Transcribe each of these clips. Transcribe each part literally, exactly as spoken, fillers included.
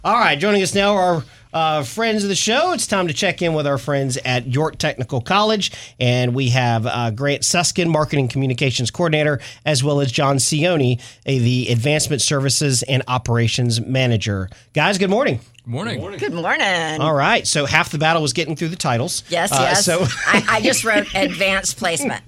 All right, joining us now are uh, friends of the show. It's time to check in with our friends at York Technical College, and we have uh, Grant Suskin, Marketing Communications Coordinator, as well as John Cioni, a, the Advancement Services and Operations Manager. Guys, good morning. Good morning. Good morning. Good morning. All right, so half the battle was getting through the titles. Yes, uh, yes. So I, I just wrote advanced placement.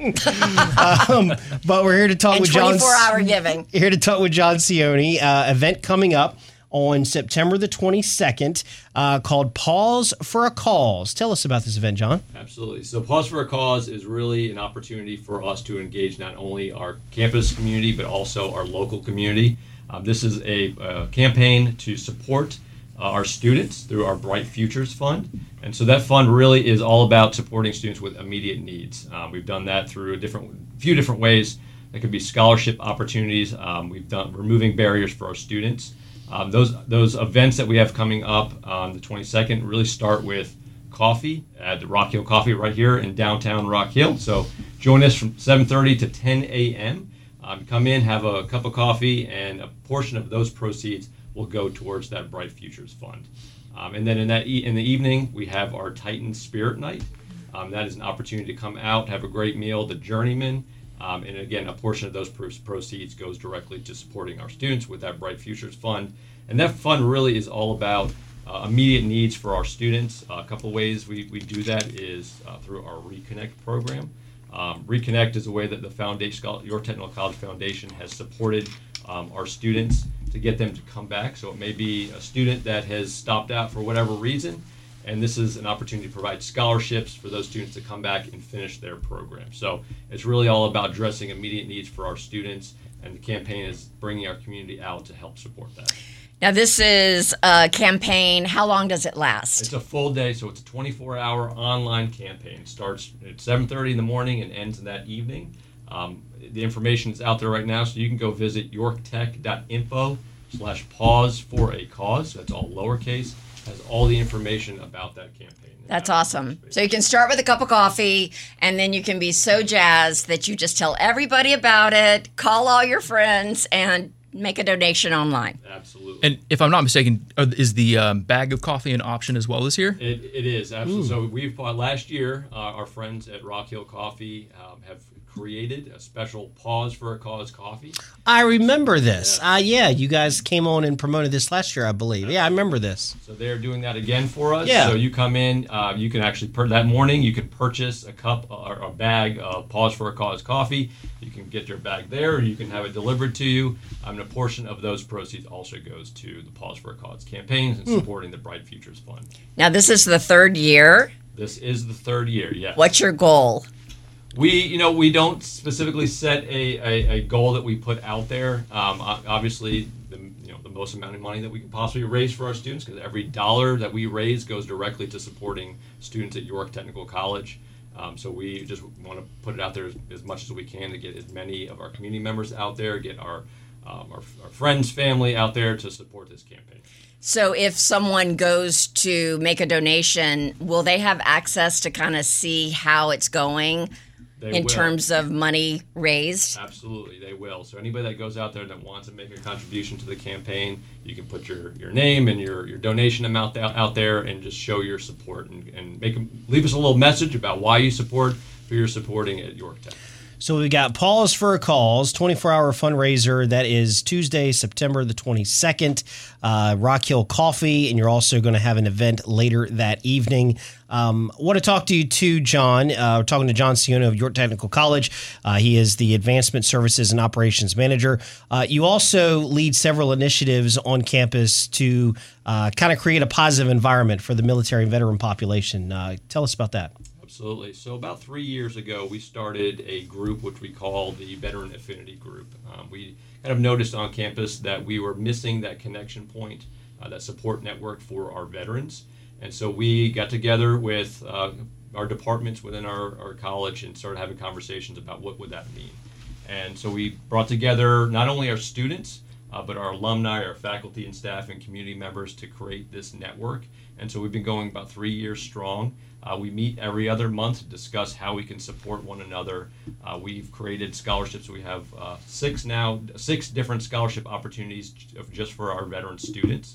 um, but we're here to talk and with John. twenty-four hour giving. Here to talk with John Cioni. Uh, event coming up on September the twenty-second uh, called Pause for a Cause. Tell us about this event, John. Absolutely. So Pause for a Cause is really an opportunity for us to engage not only our campus community, but also our local community. Um, this is a uh, campaign to support uh, our students through our Bright Futures Fund. And so that fund really is all about supporting students with immediate needs. Um, we've done that through a different, few different ways. That could be scholarship opportunities. Um, we've done removing barriers for our students. Um, those those events that we have coming up on the twenty-second really start with coffee at the Rock Hill Coffee right here in downtown Rock Hill. So join us from seven thirty to ten a.m. Um, come in, have a cup of coffee, and a portion of those proceeds will go towards that Bright Futures Fund. Um, and then in that e- in the evening, we have our Titan Spirit Night. Um, that is an opportunity to come out, have a great meal, the Journeyman. Um, and again, a portion of those proceeds goes directly to supporting our students with that Bright Futures Fund. And that fund really is all about uh, immediate needs for our students. Uh, a couple of ways we, we do that is uh, through our Reconnect program. Um, Reconnect is a way that the foundation, York Technical College Foundation has supported um, our students to get them to come back. So it may be a student that has stopped out for whatever reason, and this is an opportunity to provide scholarships for those students to come back and finish their program. So it's really all about addressing immediate needs for our students, and the campaign is bringing our community out to help support that. Now, this is a campaign. How long does it last? It's a full day, so it's a twenty-four hour online campaign. It starts at seven thirty in the morning and ends that evening. Um, the information is out there right now, so you can go visit yorktech.info slash pause for a cause. That's all lowercase. Has all the information about that campaign. That's awesome. So you can start with a cup of coffee, and then you can be so jazzed that you just tell everybody about it, call all your friends, and make a donation online. Absolutely. And if I'm not mistaken, is the um, bag of coffee an option as well this year? It, it is, absolutely. Ooh. So we've, uh, last year, uh, our friends at Rock Hill Coffee um, have created a special Pause for a Cause coffee. I remember this. Yeah. Uh, yeah, you guys came on and promoted this last year, I believe. Yeah, I remember this. So they're doing that again for us. Yeah. So you come in, uh, you can actually, per- that morning, you can purchase a cup or a bag of Pause for a Cause coffee. You can get your bag there, or you can have it delivered to you. Um, and a portion of those proceeds also goes to the Pause for a Cause campaigns and mm. supporting the Bright Futures Fund. Now, this is the third year. This is the third year, yes. What's your goal? We, you know, we don't specifically set a, a, a goal that we put out there. Um, obviously, the, you know, the most amount of money that we can possibly raise for our students, because every dollar that we raise goes directly to supporting students at York Technical College. Um, so we just want to put it out there as, as much as we can to get as many of our community members out there, get our, um, our, our friends, family out there to support this campaign. So if someone goes to make a donation, will they have access to kind of see how it's going? They in will. Terms of money raised? Absolutely, they will. So anybody that goes out there that wants to make a contribution to the campaign, you can put your, your name and your, your donation amount out there and just show your support and, and make them, leave us a little message about why you support, who you're supporting at York Tech. So we got Pause for a Cause, twenty-four hour fundraiser. That is Tuesday, September the twenty-second, uh, Rock Hill Coffee, and you're also going to have an event later that evening. Um, I want to talk to you too, John. Uh, we're talking to John Cioni of York Technical College. Uh, he is the Advancement Services and Operations Manager. Uh, you also lead several initiatives on campus to uh, kind of create a positive environment for the military and veteran population. Uh, tell us about that. Absolutely. So about three years ago, we started a group which we call the Veteran Affinity Group. Um, we kind of noticed on campus that we were missing that connection point, uh, that support network for our veterans. And so we got together with uh, our departments within our, our college and started having conversations about what would that mean. And so we brought together not only our students, uh, but our alumni, our faculty and staff and community members to create this network. And so we've been going about three years strong. Uh, we meet every other month to discuss how we can support one another. Uh, we've created scholarships. We have uh, six now, six different scholarship opportunities just for our veteran students.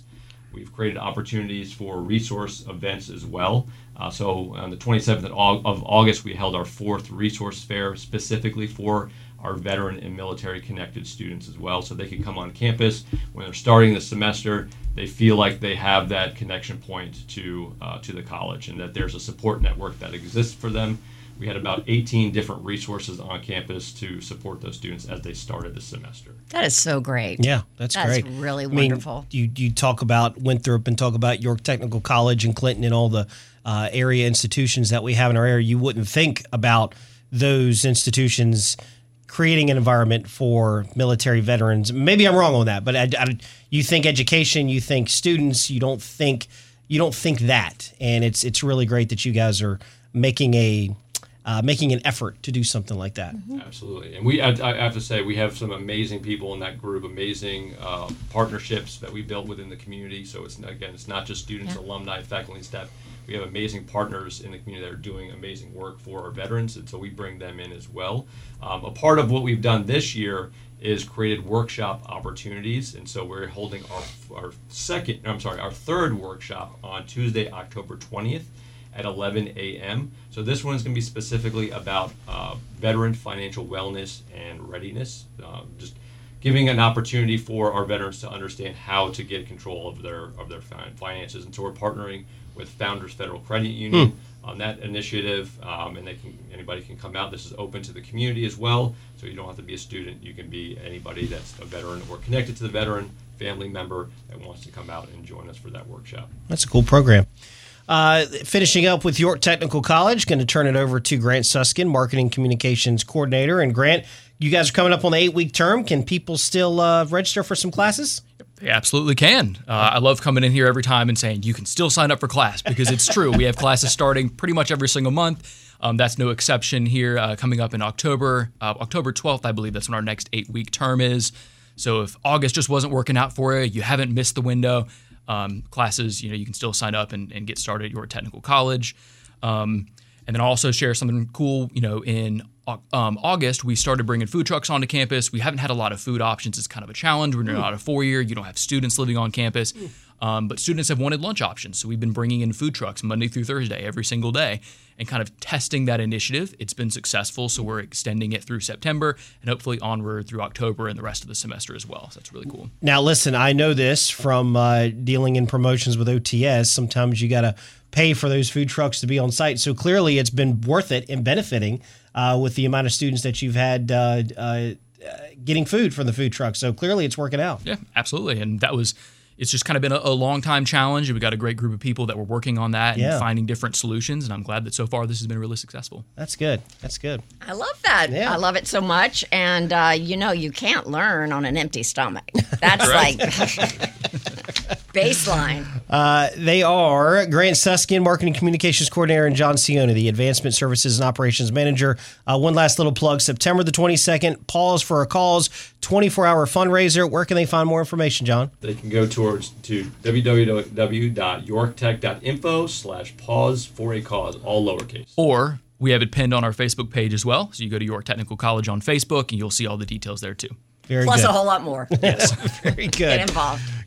We've created opportunities for resource events as well. Uh, so on the twenty-seventh of August, we held our fourth resource fair specifically for our veteran and military connected students as well, so they can come on campus when they're starting the semester. They feel like they have that connection point to uh, to the college, and that there's a support network that exists for them. We had about eighteen different resources on campus to support those students as they started the semester. That is so great. Yeah, that's, That's great. really I mean, wonderful. you you talk about Winthrop and talk about York Technical College and Clinton and all the uh, area institutions that we have in our area. You wouldn't think about those institutions creating an environment for military veterans. Maybe I'm wrong on that, but I, I, you think education, you think students, you don't think you don't think that, and it's it's really great that you guys are making a uh, making an effort to do something like that. Mm-hmm. Absolutely, and we I, I have to say we have some amazing people in that group, amazing uh, partnerships that we built within the community. So it's again, it's not just students, Yeah. alumni, faculty, and staff. We have amazing partners in the community that are doing amazing work for our veterans, and so we bring them in as well. Um, a part of what we've done this year is created workshop opportunities, and so we're holding our, our second, I'm sorry, our third workshop on Tuesday, October twentieth at eleven a.m. So this one's going to be specifically about uh, veteran financial wellness and readiness, uh, just giving an opportunity for our veterans to understand how to get control of their of their fin- finances. And so we're partnering with Founders Federal Credit Union hmm. on that initiative, um, and they can anybody can come out. This is open to the community as well, so you don't have to be a student. You can be anybody that's a veteran or connected to the veteran, family member that wants to come out and join us for that workshop. That's a cool program. Uh, finishing up with York Technical College, going to turn it over to Grant Suskin, Marketing Communications Coordinator. And Grant, you guys are coming up on the eight-week term. Can people still uh, register for some classes? They absolutely can. Uh, I love coming in here every time and saying you can still sign up for class, because it's true. We have classes starting pretty much every single month. Um, that's no exception here. Uh, coming up in October, uh, October twelfth, I believe that's when our next eight-week term is. So if August just wasn't working out for you, you haven't missed the window. Um, classes, you know, you can still sign up and, and get started at your technical college. Um, and then I'll also share something cool. You know, in um, August, we started bringing food trucks onto campus. We haven't had a lot of food options. It's kind of a challenge. We're not a four-year. You don't have students living on campus. Um, but students have wanted lunch options. So we've been bringing in food trucks Monday through Thursday, every single day, and kind of testing that initiative. It's been successful, so we're extending it through September and hopefully onward through October and the rest of the semester as well. So that's really cool. Now, listen, I know this from uh, dealing in promotions with O T S. Sometimes you got to pay for those food trucks to be on site. So clearly it's been worth it and benefiting uh, with the amount of students that you've had uh, uh, getting food from the food truck. So clearly it's working out. Yeah, absolutely. And that was... It's just kind of been a, a long time challenge. We've got a great group of people that were working on that and Yeah. finding different solutions. And I'm glad that so far this has been really successful. That's good. That's good. I love that. Yeah. I love it so much. And, uh, you know, you can't learn on an empty stomach. That's Right. like baseline. Uh, they are Grant Suskin, Marketing Communications Coordinator, and John Ciona, the Advancement Services and Operations Manager. Uh, one last little plug, September the twenty-second, pause for a cause, twenty-four hour fundraiser. Where can they find more information, John? They can go towards to w w w dot york tech dot info slash pause for a cause, all lowercase. Or we have it pinned on our Facebook page as well. So you go to York Technical College on Facebook and you'll see all the details there too. Very Plus good. a whole lot more. Very good. Get involved.